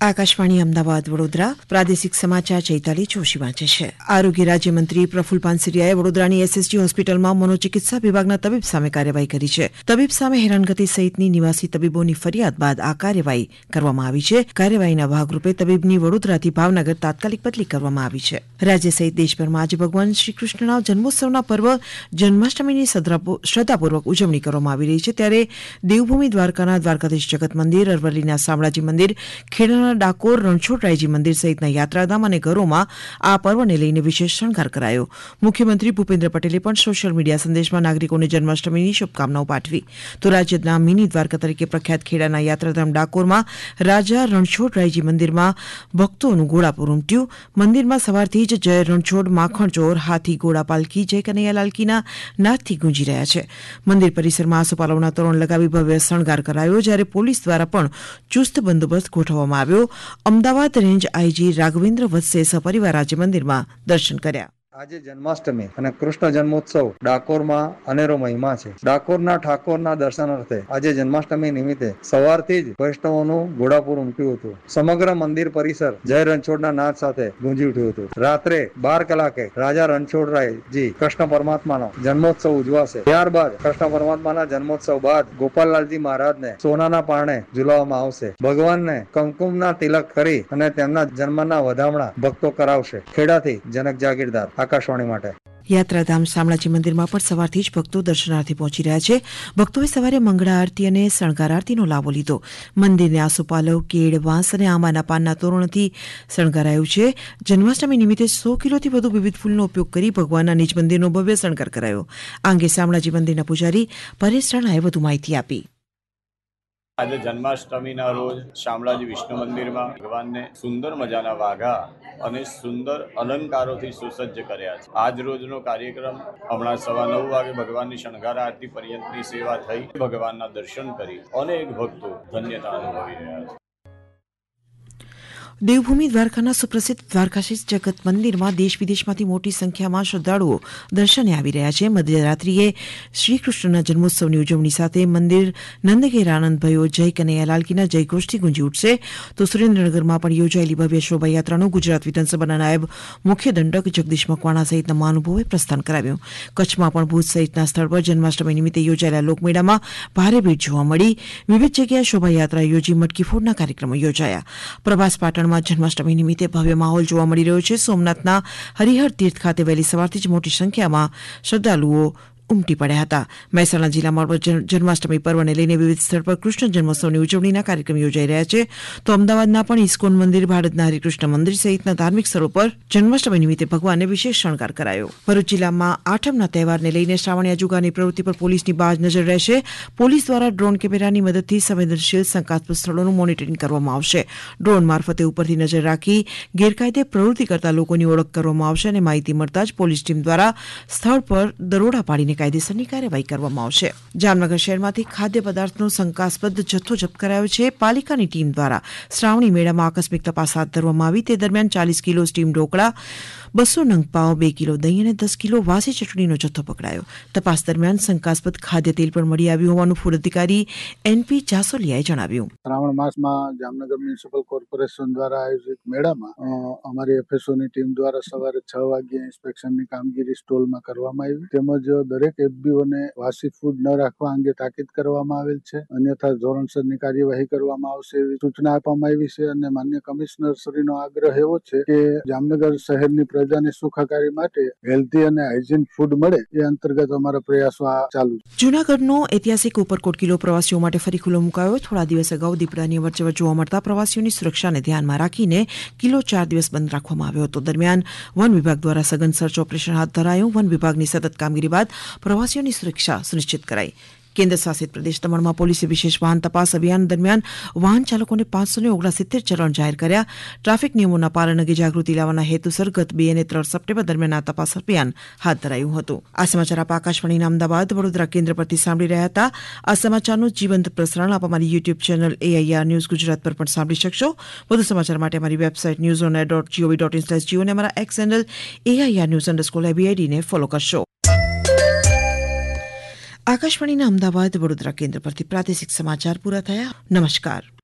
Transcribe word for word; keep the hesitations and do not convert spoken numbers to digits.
આકાશવાણી અમદાવાદ વડોદરા પ્રાદેશિક સમાચાર ચૈતાલી જોશી વાંચે છે. આરોગ્ય રાજ્યમંત્રી પ્રફુલ પાનસરિયાએ વડોદરાની એસએસજી હોસ્પિટલમાં મનોચિકિત્સા વિભાગના તબીબ સામે કાર્યવાહી કરી છે. તબીબ સામે હેરાનગતિ સહિતની નિવાસી તબીબોની ફરિયાદ બાદ આ કાર્યવાહી કરવામાં આવી છે. કાર્યવાહીના ભાગરૂપે તબીબની વડોદરાથી ભાવનગર તાત્કાલિક બદલી કરવામાં આવી છે. રાજ્ય સહિત દેશભરમાં આજે ભગવાન શ્રીકૃષ્ણના જન્મોત્સવના પર્વ જન્માષ્ટમીની શ્રદ્ધાપૂર્વક ઉજવણી કરવામાં આવી રહી છે. ત્યારે દેવભૂમિ દ્વારકાના દ્વારકાધીશ જગત મંદિર, અરવલ્લીના શામળાજી મંદિર, ખેડાના ડાકોર રણછોડરાયજી મંદિર સહિતના યાત્રાધામ અને ઘરોમાં આ પર્વને લઈને વિશેષ શણગાર કરાયો. મુખ્યમંત્રી ભૂપેન્દ્ર પટેલે પણ સોશિયલ મીડિયા સંદેશમાં નાગરિકોને જન્માષ્ટમીની શુભકામનાઓ પાઠવી. તો રાજ્યના મિની દ્વારકા તરીકે પ્રખ્યાત ખેડાના યાત્રાધામ ડાકોરમાં રાજા રણછોડરાયજી મંદિરમાં ભક્તોનું ઘોડાપુર ઉમટ્યું. મંદિરમાં સવારથી જ જય રણછોડ, માખણ ચોર, હાથી, ઘોડા પાલકી, જય કનૈયાલાલકીના નાદથી ગુંજી રહ્યા છે. મંદિર પરિસરમાં આસોપાલવના તોરણ લગાવી ભવ્ય શણગાર કરાયો. જ્યારે પોલીસ દ્વારા પણ ચુસ્ત બંદોબસ્ત ગોઠવવામાં આવ્યો. અમદાવાદ રેન્જ આઈજી રાઘવેન્દ્ર વત્સે સપરિવાર આજે મંદિરમાં દર્શન કર્યા. આજે જન્માષ્ટમી અને કૃષ્ણ જન્મોત્સવ ડાકોરમાં અનેરો મહિમા છે. ડાકોરના ઠાકોરના દર્શનાર્થે આજે જન્માષ્ટમી નિમિત્તે સવારથી જ વૈષ્ણવોનું ઘોડાપુર ઉમટ્યું હતું. સમગ્ર મંદિર પરિસર જય રણછોડના નાદ સાથે ગુંજી ઉઠ્યું હતું. રાત્રે બાર કલાકે રાજા રણછોડરાયજી કૃષ્ણ પરમાત્માનો જન્મોત્સવ ઉજવાશે. ત્યારબાદ કૃષ્ણ પરમાત્માના જન્મોત્સવ બાદ ગોપાલલાલજી મહારાજને સોનાના પારણે ઝુલાવવામાં આવશે. ભગવાનને કંકુમના તિલક કરી અને તેમના જન્મના વધામણા ભક્તો કરાવશે. ખેડાથી જનક જાગીરદાર, આકાશવાણી માટે. યાત્રાધામ શામળાજી મંદિરમાં પણ સવારથી જ ભક્તો દર્શનાર્થે પહોંચી રહ્યા છે. ભક્તોએ સવારે મંગળા આરતી અને શણગાર આરતીનો લાભો લીધો. મંદિરને આસોપાલવ, કેળ, વાંસ અને આંબાના પાનના તોરણથી શણગારાયું છે. જન્માષ્ટમી નિમિત્તે સો કિલોથી વધુ વિવિધ ફૂલનો ઉપયોગ કરી ભગવાનના નિજ મંદિરનો ભવ્ય શણગાર કરાયો. આ અંગે શામળાજી મંદિરના પૂજારી પરેશ રાણાએ વધુ માહિતી આપી. આજે જન્માષ્ટમીના રોજ શામળાજી વિષ્ણુ મંદિરમાં ભગવાનને સુંદર મજાના વાઘા અને સુંદર અલંકારોથી સુસજ્જ કર્યા છે. આજ રોજનો કાર્યક્રમ હમણાં સવા નવ વાગે ભગવાનની શણગાર આરતી પર્યંતની સેવા થઈ. ભગવાનના દર્શન કરી અનેક ભક્તો ધન્યતા અનુભવી રહ્યા છે. દેવભૂમિ દ્વારકાના સુપ્રસિદ્ધ દ્વારકાધીશ જગત મંદિરમાં દેશ વિદેશમાંથી મોટી સંખ્યામાં શ્રદ્ધાળુઓ દર્શને આવી રહ્યા છે. મધ્યરાત્રિએ શ્રીકૃષ્ણના જન્મોત્સવની ઉજવણી સાથે મંદિર નંદઘેર આનંદ ભયો, જય કનૈયાલાલકીના જયઘોષથી ગુંજી ઉઠશે. તો સુરેન્દ્રનગરમાં પણ યોજાયેલી ભવ્ય શોભાયાત્રાનું ગુજરાત વિધાનસભાના નાયબ મુખ્ય દંડક જગદીશ મકવાણા સહિતના મહાનુભાવોએ પ્રસ્થાન કરાવ્યું. કચ્છમાં પણ ભુજ સહિતના સ્થળ પર જન્માષ્ટમી નિમિત્તે યોજાયેલા લોકમેળામાં ભારે ભીડ જોવા મળી. વિવિધ જગ્યાએ શોભાયાત્રા યોજી મટકી ફોડના કાર્યક્રમો યોજાયા. પ્રભાસ પાટણ જન્માષ્ટમી નિમિત્તે ભવ્ય માહોલ જોવા મળી રહ્યો છે. સોમનાથના હરિહર તીર્થ ખાતે વહેલી સવારથી જ મોટી સંખ્યામાં શ્રદ્ધાળુઓ ઉમટી પડ્યા હતા. મહેસાણા જિલ્લામાં જન્માષ્ટમી પર્વને લઈને વિવિધ સ્થળ પર કૃષ્ણ જન્મોત્સવની ઉજવણીના કાર્યક્રમ યોજાઈ રહ્યા છે. તો અમદાવાદના પણ ઇસ્કોન મંદિર, ભારતના હરિકૃષ્ણ મંદિર સહિતના ધાર્મિક સ્થળો પર જન્માષ્ટમી નિમિત્તે ભગવાનને વિશેષ શણગાર કરાયો. ભરૂચ જિલ્લામાં આઠમના તહેવારને લઈને શ્રાવણીયા જુગારની પ્રવૃત્તિ પર પોલીસની બાજ નજર રહેશે. પોલીસ દ્વારા ડ્રોન કેમેરાની મદદથી સંવેદનશીલ શંકાસ્પદ સ્થળોનું મોનિટરિંગ કરવામાં આવશે. ડ્રોન મારફતે ઉપરથી નજર રાખી ગેરકાયદે પ્રવૃત્તિ કરતા લોકોની ઓળખ કરવામાં આવશે અને માહિતી મળતા જ પોલીસ ટીમ દ્વારા સ્થળ પર દરોડા પાડીને કાયદેસરની કાર્યવાહી કરવામાં આવશે. જામનગર શહેરમાંથી ખાદ્ય પદાર્થનો શંકાસ્પદ જથ્થો જપ્ત કરાયો છે. પાલિકાની ટીમ દ્વારા શ્રાવણી મેળામાં આકસ્મિક તપાસ હાથ ધરવામાં આવી. તે દરમિયાન ચાલીસ કિલો સ્ટીમ ઢોકળા, બસો નંગ પાવ, બે કિલો દહીં અને દસ કિલો વાસી ચટણીનો જથ્થો પકડાયો. તપાસ દરમિયાન શંકાસ્પદ ખાદ્ય તેલ પણ મળી આવ્યું હોવાનું ફૂડ અધિકારી એનપી જાસોલિયાએ જણાવ્યું. શ્રાવણ માસમાં જામનગર મ્યુનિસિપલ કોર્પોરેશન દ્વારા આયોજિત મેળામાં અમારી એફએસઓની ટીમ દ્વારા સવારે છ વાગ્યે ઇન્સ્પેક્શનની કામગીરી સ્ટોલમાં કરવામાં આવી. તેમજ દરેક એફબીઓને વાસી ફૂડ ન રાખવા અંગે તાકીદ કરવામાં આવેલ છે. અન્યથા ધોરણસરની કાર્યવાહી કરવામાં આવશે એવી સૂચના આપવામાં આવી છે. અને માન્ય કમિશનર શ્રીનો આગ્રહ એવો છે કે જામનગર શહેરની પ્રજાની સુખાકારી માટે હેલ્ધી અને હાઇજીન ફૂડ મળે એ અંતર્ગત અમારા પ્રયાસો ચાલુ છે. જૂનાગઢનો ઐતિહાસિક ઉપરકોટ કિલ્લો પ્રવાસીઓ માટે ફરી ખુલ્લો મુકાયો. થોડા દિવસ અગાઉ દીપડાની અવરજવર જોવા મળતા પ્રવાસીઓની સુરક્ષાને ધ્યાનમાં રાખીને કિલ્લો ચાર દિવસ બંધ રાખવામાં આવ્યો હતો. દરમિયાન વન વિભાગ દ્વારા સઘન સર્ચ ઓપરેશન હાથ ધરાયું. વન વિભાગની સતત કામગીરી બાદ પ્રવાસીઓની સુરક્ષા સુનિશ્ચિત કરાઈ. કેન્દ્ર શાસિત પ્રદેશ દમણમાં પોલીસે વિશેષ વાહન તપાસ અભિયાન દરમિયાન વાહન ચાલકોને પાંચસો ને ઓગણસિત્તેર ચલણ જાહેર કર્યા. ટ્રાફિક નિયમોના પાલન અંગે જાગૃતિ લાવવાના હેતુસર ગત બે અને ત્રણ સપ્ટેમ્બર દરમિયાન આ તપાસ અભિયાન હાથ ધરાયું હતું. આ સમાચાર આપ આકાશવાણીના અમદાવાદ વડોદરા કેન્દ્ર પરથી સાંભળી રહ્યા હતા. આ સમાચારનું જીવંત પ્રસારણ આપ અમારી YouTube channel AIR news Gujarat પર પણ સાંભળી શકશો. વધુ સમાચાર માટે અમારી website news on air dot GOV dot in slash GO અને અમારા X handle AIR news underscore એબીઆઈડીને ફોલો કરશો. આકાશવાણીના અમદાવાદ વડોદરા કેન્દ્ર પરથી પ્રાદેશિક સમાચાર પૂરા થયા. નમસ્કાર.